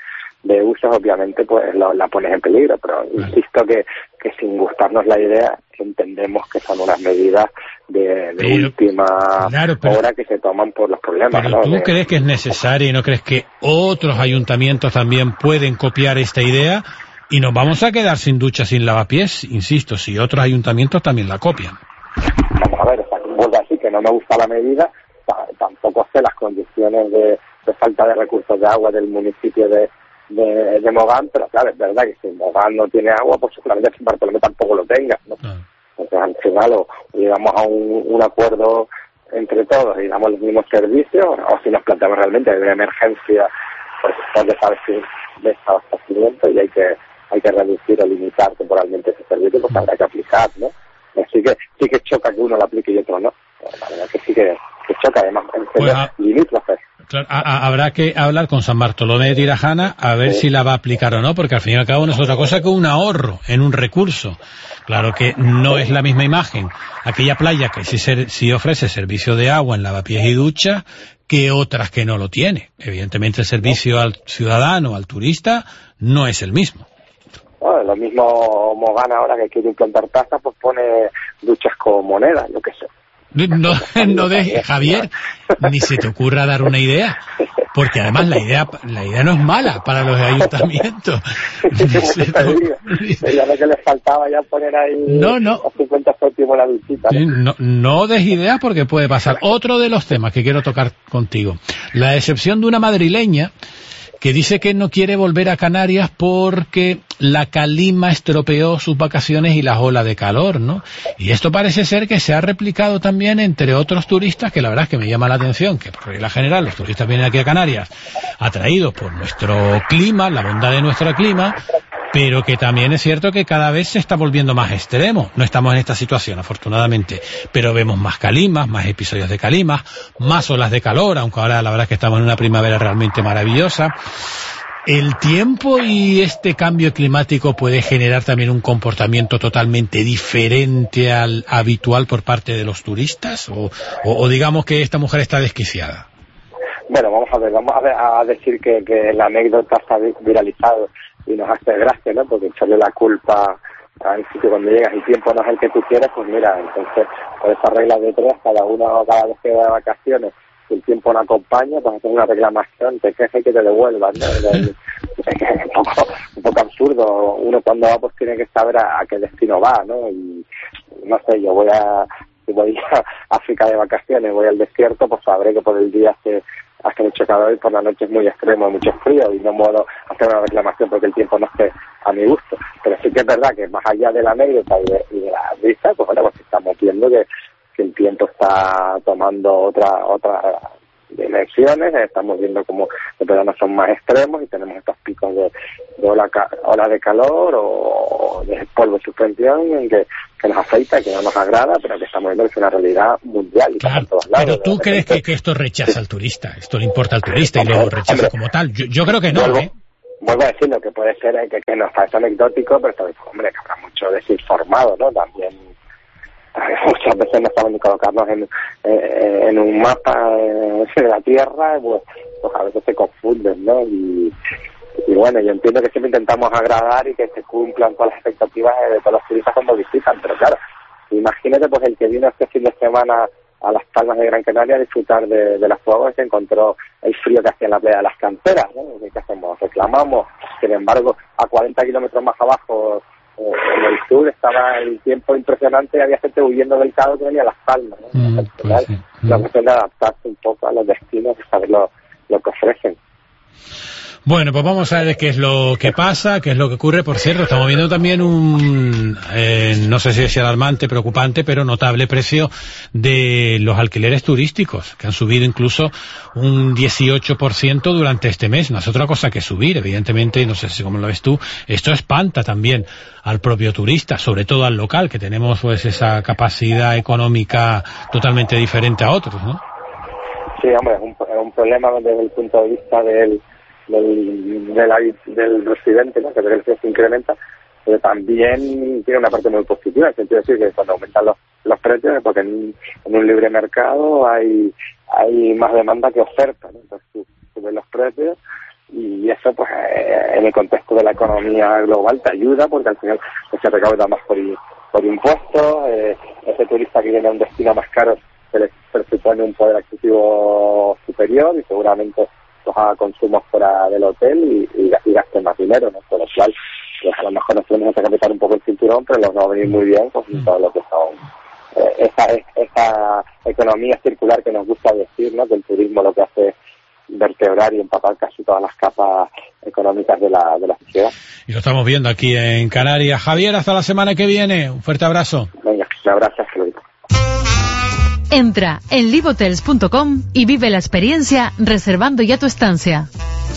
de usos, obviamente, pues lo, la pones en peligro. Pero insisto que, que sin gustarnos la idea, entendemos que son unas medidas de, de pero, última claro, pero, hora que se toman por los problemas. Pero ¿no? ¿tú de, crees que es necesario y no crees que otros ayuntamientos también pueden copiar esta idea? Y nos vamos a quedar sin ducha, sin lavapiés, insisto, si otros ayuntamientos también la copian. Vamos a ver, o sea, vuelvo a decir que no me gusta la medida, tampoco sé las condiciones de, de falta de recursos de agua del municipio de, de, de Mogán, pero claro, es verdad que si Mogán no tiene agua, pues seguramente San Bartolomé tampoco lo tenga, ¿no? Ah. Entonces al final o llegamos a un, un acuerdo entre todos y damos los mismos servicios, o si nos planteamos realmente de una emergencia, pues por desabastecimiento y hay que hay que reducir o limitar temporalmente ese servicio, pues habrá que aplicar, ¿no? Así que sí que choca que uno lo aplique y otro no. La verdad que sí que, que choca, además, pues a, limítrofes. Claro, a, a, habrá que hablar con San Bartolomé de Tirajana a ver sí. si la va a aplicar o no, porque al fin y al cabo no es otra cosa que un ahorro en un recurso. Claro que no es la misma imagen aquella playa que sí, ser, sí ofrece servicio de agua en lavapiés y ducha que otras que no lo tiene. Evidentemente el servicio al ciudadano, al turista, no es el mismo. Bueno, lo mismo Mogán ahora que quiere implantar tasas, pues pone duchas con moneda, yo qué sé. No, no de Javier, ni se te ocurra dar una idea, porque además la idea la idea no es mala para los ayuntamientos. Ya lo que les faltaba ya poner ahí no, no. a cincuenta céntimos la duchita. ¿no? No, no des ideas porque puede pasar. Otro de los temas que quiero tocar contigo, la excepción de una madrileña que dice que no quiere volver a Canarias porque la calima estropeó sus vacaciones y las olas de calor, ¿no? Y esto parece ser que se ha replicado también entre otros turistas, que la verdad es que me llama la atención, que por regla general los turistas vienen aquí a Canarias atraídos por nuestro clima, la bondad de nuestro clima, pero que también es cierto que cada vez se está volviendo más extremo. No estamos en esta situación, afortunadamente, pero vemos más calimas, más episodios de calimas, más olas de calor, aunque ahora la verdad es que estamos en una primavera realmente maravillosa. ¿El tiempo y este cambio climático puede generar también un comportamiento totalmente diferente al habitual por parte de los turistas? ¿O, o, o digamos que esta mujer está desquiciada? Bueno, vamos a ver, vamos a, ver, a decir que, que la anécdota está viralizado y nos hace gracia, ¿no? Porque echarle la culpa al sitio cuando llegas y tiempo no es el que tú quieres, pues mira, entonces por esa regla de tres, cada uno cada vez que va de vacaciones, si el tiempo no acompaña, pues haces una reclamación, te quejas y que te devuelvan, ¿no? Es un poco, un poco absurdo. Uno cuando va pues tiene que saber a, a qué destino va, ¿no? Y no sé, yo voy a si voy a África de vacaciones, voy al desierto, pues sabré que por el día hace hace mucho calor y por la noche es muy extremo, mucho frío y no puedo hacer una reclamación porque el tiempo no esté a mi gusto. Pero sí que es verdad que más allá de la anécdota y de, y de la risa, pues bueno, pues estamos viendo que, que el tiempo está tomando otra otra dimensiones, estamos viendo como los veranos son más extremos y tenemos estos picos de, de ola, ola de calor o de polvo de suspensión en que, que nos afecta, que no nos agrada, pero que estamos viendo que es una realidad mundial. Y claro, todos lados, pero tú crees que, que esto rechaza sí. al turista, esto le importa al turista y lo rechaza hombre, como tal. Yo, yo creo que no, vuelvo, ¿eh? Vuelvo a decir lo que puede ser que, que nos parece anecdótico, pero también, hombre, que habrá mucho desinformado, ¿no? También muchas veces no saben ni colocarnos en, eh, en un mapa eh, de la Tierra, pues, pues a veces se confunden, ¿no? Y, y bueno, yo entiendo que siempre intentamos agradar y que se cumplan todas las expectativas de todos los turistas cuando visitan, pero claro, imagínate pues el que vino este fin de semana a Las Palmas de Gran Canaria a disfrutar de, de las fuegos y se encontró el frío que hacía en la playa de las Canteras, ¿no? ¿Qué hacemos? Reclamamos, sin embargo, a cuarenta kilómetros más abajo en el sur estaba el tiempo impresionante y había gente huyendo del calor que venía a Las Palmas, ¿no? Mm, al final, pues sí. la cuestión de adaptarse un poco a los destinos y saber lo, lo que ofrecen. Bueno, pues vamos a ver qué es lo que pasa, qué es lo que ocurre. Por cierto, estamos viendo también un, eh, no sé si es alarmante, preocupante, pero notable precio de los alquileres turísticos, que han subido incluso un dieciocho por ciento durante este mes. No es otra cosa que subir, evidentemente, no sé si cómo lo ves tú. Esto espanta también al propio turista, sobre todo al local, que tenemos pues esa capacidad económica totalmente diferente a otros, ¿no? Sí, hombre, es un, es un problema desde el punto de vista del Del, del, del residente, ¿no? Que el precio se incrementa, pero también tiene una parte muy positiva, en el sentido de decir que cuando aumentan los, los precios es porque en, en un libre mercado hay hay más demanda que oferta, ¿no? Entonces suben los precios y eso pues eh, en el contexto de la economía global te ayuda porque al final pues, se recauda más por, por impuestos, eh, ese turista que viene a un destino más caro se le presupone un poder adquisitivo superior y seguramente pues, haga consumos fuera del hotel y, y, y gaste más dinero, ¿no? Por lo cual pues, a lo mejor nos tenemos que apretar un poco el cinturón, pero nos va a venir muy bien pues, todo lo que son eh, esa, esa economía circular que nos gusta decir, ¿no? Que el turismo lo que hace es vertebrar y empapar casi todas las capas económicas de la, de la sociedad. Y lo estamos viendo aquí en Canarias. Javier, hasta la semana que viene. Un fuerte abrazo. Venga, un abrazo, hasta luego. Entra en live hotels punto com y vive la experiencia reservando ya tu estancia.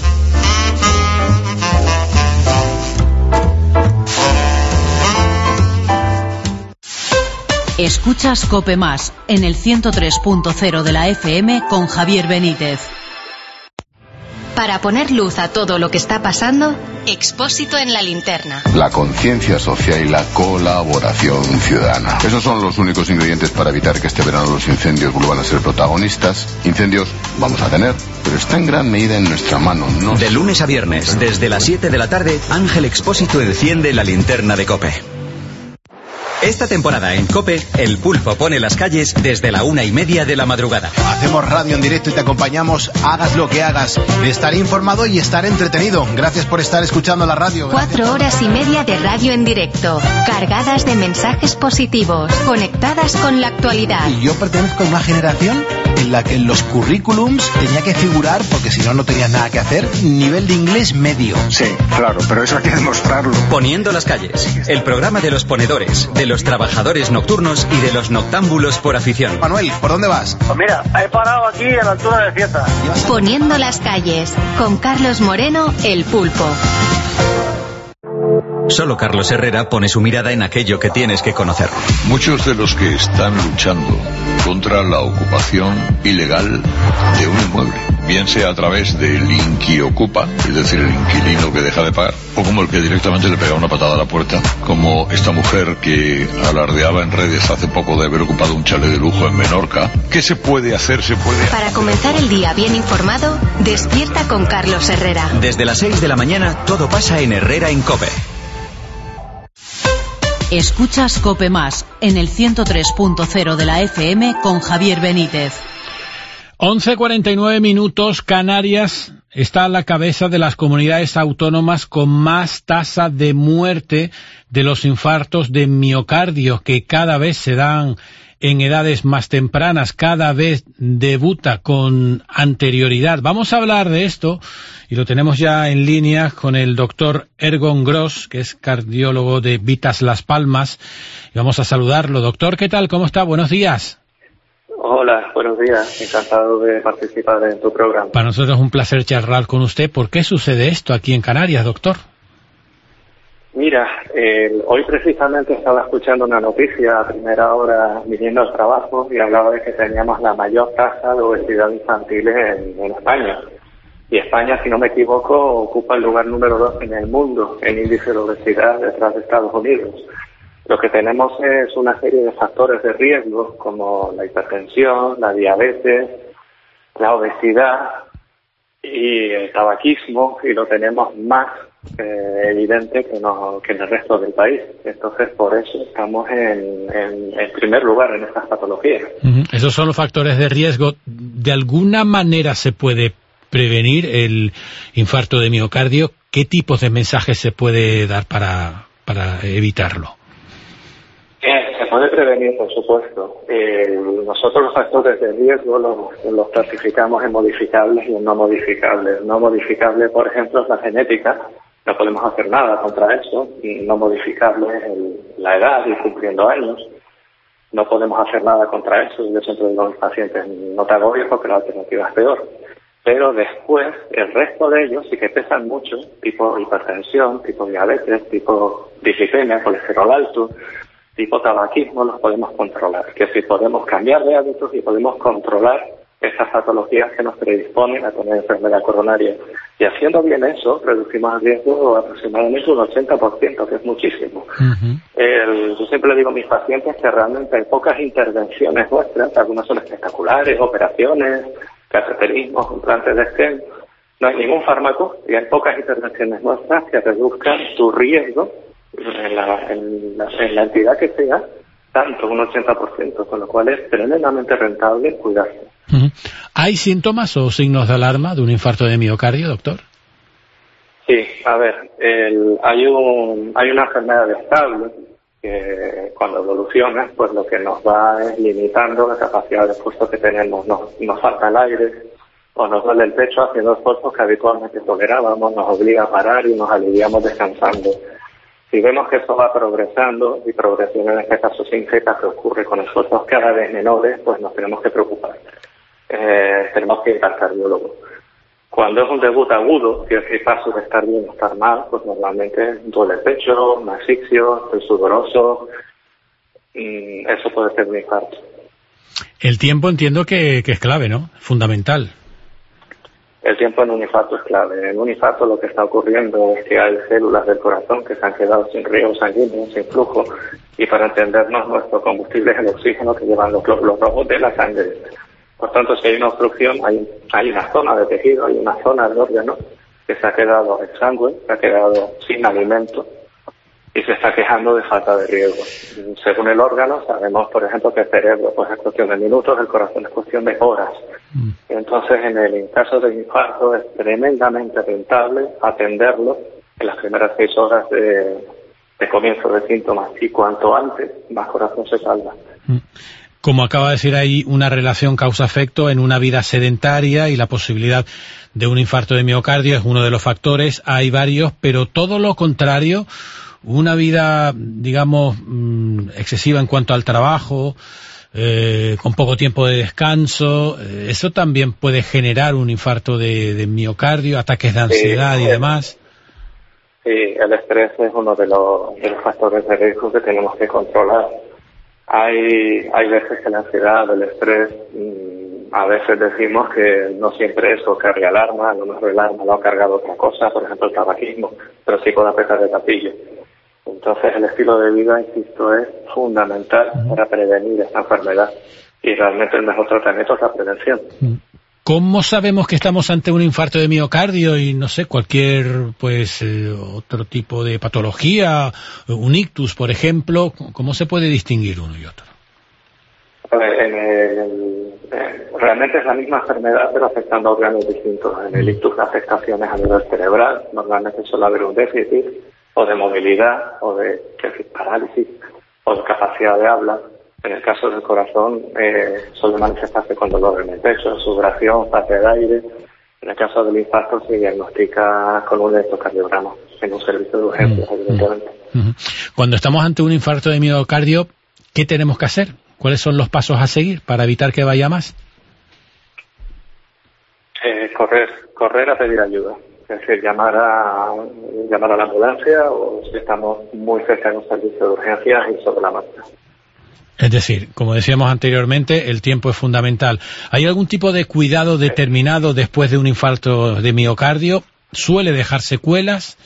Escuchas COPE Más en el ciento tres punto cero de la F M con Javier Benítez. Para poner luz a todo lo que está pasando, Expósito en la linterna. La conciencia social y la colaboración ciudadana. Esos son los únicos ingredientes para evitar que este verano los incendios vuelvan a ser protagonistas. Incendios vamos a tener, pero está en gran medida en nuestra mano, ¿no? De lunes a viernes, desde las siete de la tarde, Ángel Expósito enciende la linterna de COPE. Esta temporada en COPE, el Pulpo pone las calles desde la una y media de la madrugada. Hacemos radio en directo y te acompañamos, hagas lo que hagas. Estar informado y estar entretenido. Gracias por estar escuchando la radio. Cuatro horas y media de radio en directo, cargadas de mensajes positivos, conectadas con la actualidad. Y yo pertenezco a una generación en la que en los currículums tenía que figurar, porque si no, no tenías nada que hacer, nivel de inglés medio. Sí, claro, pero eso hay que demostrarlo. Poniendo las calles, el programa de los ponedores, de los trabajadores nocturnos y de los noctámbulos por afición. Manuel, ¿por dónde vas? Pues mira, he parado aquí a la altura de Fiesta. Poniendo las calles, con Carlos Moreno, el Pulpo. Solo Carlos Herrera pone su mirada en aquello que tienes que conocer. Muchos de los que están luchando contra la ocupación ilegal de un inmueble, bien sea a través del inquiocupa, es decir, el inquilino que deja de pagar, o como el que directamente le pega una patada a la puerta, como esta mujer que alardeaba en redes hace poco de haber ocupado un chalet de lujo en Menorca. ¿Qué se puede hacer? Se puede... Para comenzar el día bien informado, despierta con Carlos Herrera. Desde las seis de la mañana, todo pasa en Herrera en COPE. Escuchas COPE Más en el ciento tres punto cero de la F M con Javier Benítez. once cuarenta y nueve minutos, Canarias está a la cabeza de las comunidades autónomas con más tasa de muerte de los infartos de miocardio, que cada vez se dan en edades más tempranas, cada vez debuta con anterioridad. Vamos a hablar de esto y lo tenemos ya en línea con el doctor Ergon Gross, que es cardiólogo de Vitas Las Palmas. Y vamos a saludarlo. Doctor, ¿qué tal? ¿Cómo está? Buenos días. Hola, buenos días. Encantado de participar en tu programa. Para nosotros es un placer charlar con usted. ¿Por qué sucede esto aquí en Canarias, doctor? Mira, eh, hoy precisamente estaba escuchando una noticia a primera hora viniendo al trabajo y hablaba de que teníamos la mayor tasa de obesidad infantil en, en España. Y España, si no me equivoco, ocupa el lugar número dos en el mundo en índice de obesidad detrás de Estados Unidos. Lo que tenemos es una serie de factores de riesgo como la hipertensión, la diabetes, la obesidad y el tabaquismo, y lo tenemos más eh, evidente que, no, que en el resto del país. Entonces, por eso estamos en, en, en primer lugar en estas patologías. Uh-huh. Esos son los factores de riesgo. ¿De alguna manera se puede prevenir el infarto de miocardio? ¿Qué tipos de mensajes se puede dar para, para evitarlo? Se puede prevenir, por supuesto. Eh, nosotros los factores de riesgo los, los clasificamos en modificables y en no modificables. No modificable, por ejemplo, es la genética. No podemos hacer nada contra eso. Y no modificable es el, la edad, ir cumpliendo años. No podemos hacer nada contra eso. Yo siempre digo a mis pacientes, no te agobies porque la alternativa es peor. Pero después, el resto de ellos sí que pesan mucho, tipo hipertensión, tipo diabetes, tipo dislipemia, colesterol alto, tipo tabaquismo, los podemos controlar. Que si podemos cambiar de hábitos y podemos controlar esas patologías que nos predisponen a tener enfermedad coronaria. Y haciendo bien eso, reducimos el riesgo aproximadamente un ochenta por ciento, que es muchísimo. Uh-huh. El, yo siempre le digo a mis pacientes que realmente hay pocas intervenciones nuestras, algunas son espectaculares, operaciones, cateterismos, implantes de stent, No hay ningún fármaco y hay pocas intervenciones nuestras que reduzcan tu riesgo en la, en la, en la entidad que sea, tanto un ochenta por ciento, con lo cual es tremendamente rentable cuidarse. Uh-huh. ¿Hay síntomas o signos de alarma de un infarto de miocardio, doctor? Sí, a ver, el, hay un hay una enfermedad estable que cuando evoluciona, pues lo que nos va es limitando la capacidad de esfuerzo que tenemos. Nos, nos falta el aire o nos duele el pecho haciendo esfuerzos que habitualmente tolerábamos, nos obliga a parar y nos aliviamos descansando. Si vemos que eso va progresando, y progresión en este caso síncreta que ocurre con esfuerzos cada vez menores, pues nos tenemos que preocupar. Eh, tenemos que ir al cardiólogo. Cuando es un debut agudo, que es paso de estar bien o estar mal, pues normalmente duele el pecho, me asfixio, estoy sudoroso, y eso puede ser un infarto. El tiempo entiendo que, que es clave, ¿no? Fundamental. El tiempo en un infarto es clave. En un infarto lo que está ocurriendo es que hay células del corazón que se han quedado sin riego sanguíneo, sin flujo, y para entendernos, nuestro combustible es el oxígeno que llevan los glóbulos rojos de la sangre. Por tanto, si hay una obstrucción, hay, hay una zona de tejido, hay una zona de órgano que se ha quedado exangüe, se ha quedado sin alimento y se está quejando de falta de riego. Según el órgano, sabemos, por ejemplo, que el cerebro pues, es cuestión de minutos, el corazón es cuestión de horas. Mm. Entonces, en el caso del infarto, es tremendamente rentable atenderlo en las primeras seis horas de, de comienzo de síntomas, y cuanto antes, más corazón se salva. Mm. Como acaba de decir, hay una relación causa-efecto en una vida sedentaria y la posibilidad de un infarto de miocardio es uno de los factores. Hay varios, pero todo lo contrario, una vida, digamos, excesiva en cuanto al trabajo, eh, con poco tiempo de descanso, eh, eso también puede generar un infarto de, de miocardio, ataques de ansiedad sí, y demás. Sí, el estrés es uno de los, de los factores de riesgo que tenemos que controlar. Hay, hay veces que la ansiedad, el estrés, mmm, a veces decimos que no siempre eso carga alarma, a lo mejor el arma lo ha cargado otra cosa, por ejemplo el tabaquismo, pero sí con la pesa de tapillo. Entonces el estilo de vida, insisto, es fundamental para prevenir esta enfermedad y realmente el mejor tratamiento es la prevención. ¿Cómo sabemos que estamos ante un infarto de miocardio y, no sé, cualquier, pues, eh, otro tipo de patología, un ictus, por ejemplo? ¿Cómo se puede distinguir uno y otro? En el, en, realmente es la misma enfermedad, pero afectando a órganos distintos. En el ictus, la afectación es a nivel cerebral. Normalmente suele haber un déficit o de movilidad, o de parálisis, o de capacidad de habla. En el caso del corazón, eh, suele manifestarse con dolor en el pecho, sudoración, falta de aire. En el caso del infarto se diagnostica con un electrocardiograma en un servicio de urgencias, uh-huh. evidentemente. Uh-huh. Cuando estamos ante un infarto de miocardio, ¿qué tenemos que hacer? ¿Cuáles son los pasos a seguir para evitar que vaya más? Eh, correr, correr a pedir ayuda. Es decir, llamar a, llamar a la ambulancia o si estamos muy cerca de un servicio de urgencias y sobre la marcha. Es decir, como decíamos anteriormente, el tiempo es fundamental. ¿Hay algún tipo de cuidado determinado después de un infarto de miocardio? ¿Suele dejar secuelas?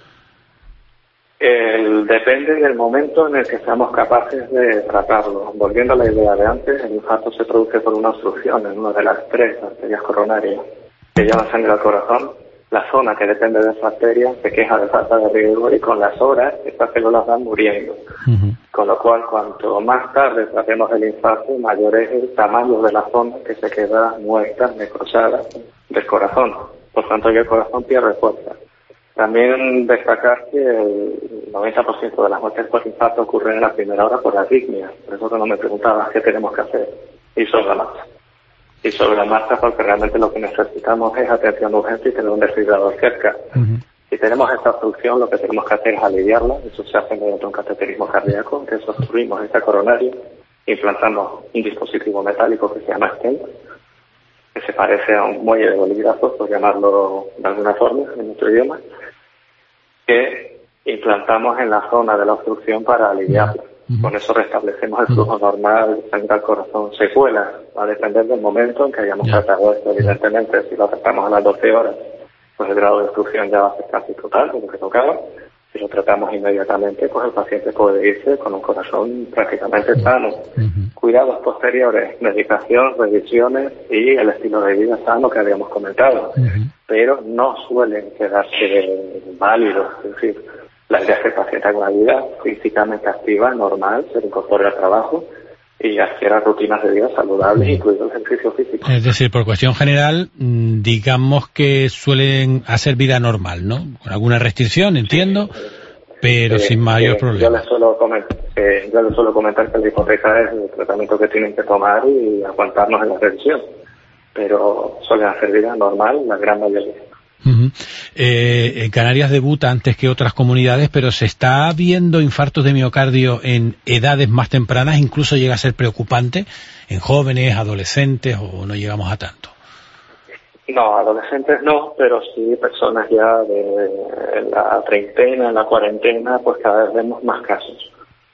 El, depende del momento en el que seamos capaces de tratarlo. Volviendo a la idea de antes, el infarto se produce por una obstrucción en una de las tres arterias coronarias que llevan sangre al corazón. La zona que depende de esa arteria se queja de falta de riego y con las horas estas células van muriendo. Uh-huh. Con lo cual, cuanto más tarde tratemos el infarto, mayor es el tamaño de la zona que se queda muerta, necrosada del corazón. Por tanto, ya el corazón pierde fuerza. También destacar que el noventa por ciento de las muertes por infarto ocurren en la primera hora por arritmia. Por eso cuando me preguntabas qué tenemos que hacer, y sobre la marcha. Y sobre la marcha porque realmente lo que necesitamos es atención urgente y tener un desfibrilador cerca. Uh-huh. Si tenemos esta obstrucción, lo que tenemos que hacer es aliviarla. Eso se hace mediante un cateterismo cardíaco, que obstruimos esta coronaria, implantamos un dispositivo metálico que se llama stent, que se parece a un muelle de bolígrafo, por llamarlo de alguna forma en nuestro idioma, que implantamos en la zona de la obstrucción para aliviarla. Uh-huh. Con eso restablecemos el flujo normal de sangre al corazón. Secuelas va a depender del momento en que hayamos yeah. tratado esto. Evidentemente, si lo tratamos a las doce horas, pues el grado de obstrucción ya va a ser casi total, como que tocaba. Si lo tratamos inmediatamente, pues el paciente puede irse con un corazón prácticamente sano. Uh-huh. cuidados posteriores, medicación, revisiones y el estilo de vida sano que habíamos comentado. Uh-huh. Pero no suelen quedarse válidos. Es decir, la idea es que el paciente haga una vida físicamente activa, normal, se incorpore al trabajo y adquiera rutinas de vida saludables, incluido el ejercicio físico. Es decir, por cuestión general, digamos que suelen hacer vida normal, ¿no? Con alguna restricción, entiendo, sí, pero eh, sin mayor eh, problema. Yo les, suelo comentar, eh, yo les suelo comentar que la hipoteca es el tratamiento que tienen que tomar y aguantarnos en la revisión, pero suelen hacer vida normal la gran mayoría. Uh-huh. Eh, en Canarias debuta antes que otras comunidades, pero se está viendo infartos de miocardio en edades más tempranas, incluso llega a ser preocupante en jóvenes, adolescentes, o no llegamos a tanto. No, adolescentes no, pero sí personas ya de en la treintena, en la cuarentena, pues cada vez vemos más casos.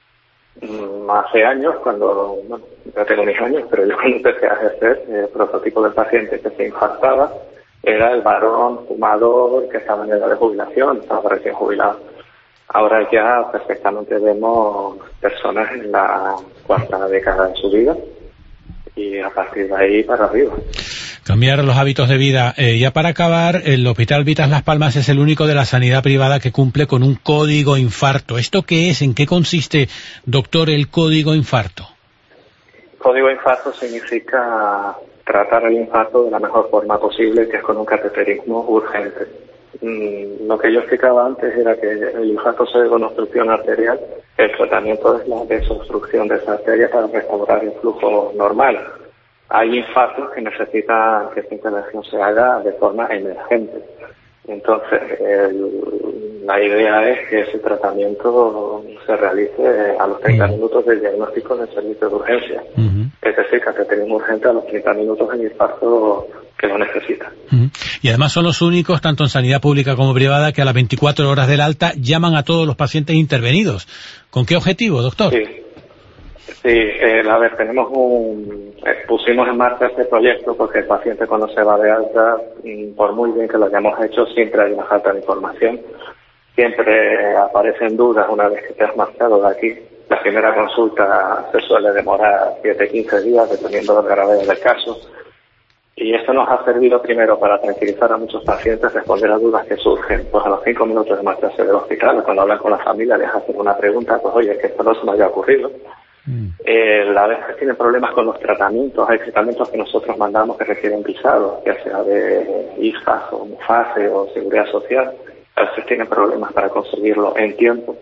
Hace años, cuando, bueno, ya tengo mis años, pero yo cuando empecé a ejercer, el prototipo del paciente que se infartaba era el varón fumador que estaba en edad de jubilación, estaba recién jubilado. Ahora ya perfectamente vemos personas en la cuarta década de su vida y a partir de ahí para arriba. Cambiar los hábitos de vida. Eh, ya para acabar, el Hospital Vitas Las Palmas es el único de la sanidad privada que cumple con un código infarto. ¿Esto qué es? ¿En qué consiste, doctor, el código infarto? Código infarto significa tratar el infarto de la mejor forma posible, que es con un cateterismo urgente. Mm, lo que yo explicaba antes era que el infarto se debe con obstrucción arterial, el tratamiento es la desobstrucción de esa arteria para restaurar el flujo normal. Hay infartos que necesitan que esta intervención se haga de forma emergente. Entonces, el, la idea es que ese tratamiento se realice a los treinta minutos del diagnóstico en el servicio de urgencia. Uh-huh. Es decir, cateterismo urgente a los treinta minutos en el infarto que lo necesita. Uh-huh. Y además son los únicos, tanto en sanidad pública como privada, que a las veinticuatro horas del alta llaman a todos los pacientes intervenidos. ¿Con qué objetivo, doctor? Sí. Sí, eh, a ver, tenemos un, eh, pusimos en marcha este proyecto porque el paciente cuando se va de alta, por muy bien que lo hayamos hecho, siempre hay una falta de información, siempre aparecen dudas una vez que te has marchado de aquí. La primera consulta se suele demorar siete a quince días, dependiendo de la gravedad del caso, y esto nos ha servido primero para tranquilizar a muchos pacientes, responder a dudas que surgen, pues a los cinco minutos de marcharse del hospital, cuando hablan con la familia les hacen una pregunta, pues oye, que esto no se me haya ocurrido. Mm. Eh, a veces tienen problemas con los tratamientos, hay tratamientos que nosotros mandamos que requieren visado, ya sea de I F A S o MUFASE o Seguridad Social, a veces tienen problemas para conseguirlo en tiempo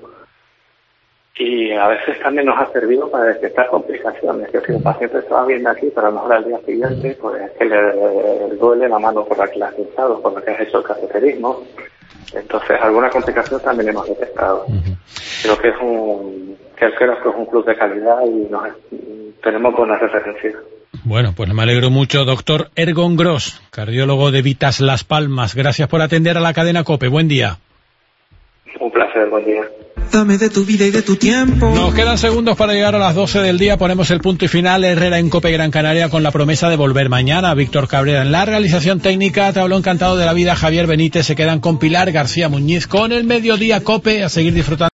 y a veces también nos ha servido para detectar complicaciones, que si un paciente estaba bien aquí, pero a lo mejor al día siguiente pues que le, le duele la mano por la que la has pinchado, por la que has hecho el cateterismo. Entonces, alguna complicación también hemos detectado. Uh-huh. Creo que es un que creo que es un plus de calidad y nos, tenemos buenas referencias. Bueno, pues me alegro mucho. Doctor Ergon Gross, cardiólogo de Vitas Las Palmas. Gracias por atender a la cadena COPE. Buen día. Un placer, buen día. Dame de tu vida y de tu tiempo. Nos quedan segundos para llegar a las doce del día. Ponemos el punto y final. Herrera en COPE Gran Canaria con la promesa de volver mañana. Víctor Cabrera en la realización técnica. Te habló encantado de la vida Javier Benítez. Se quedan con Pilar García Muñiz con el Mediodía COPE. A seguir disfrutando.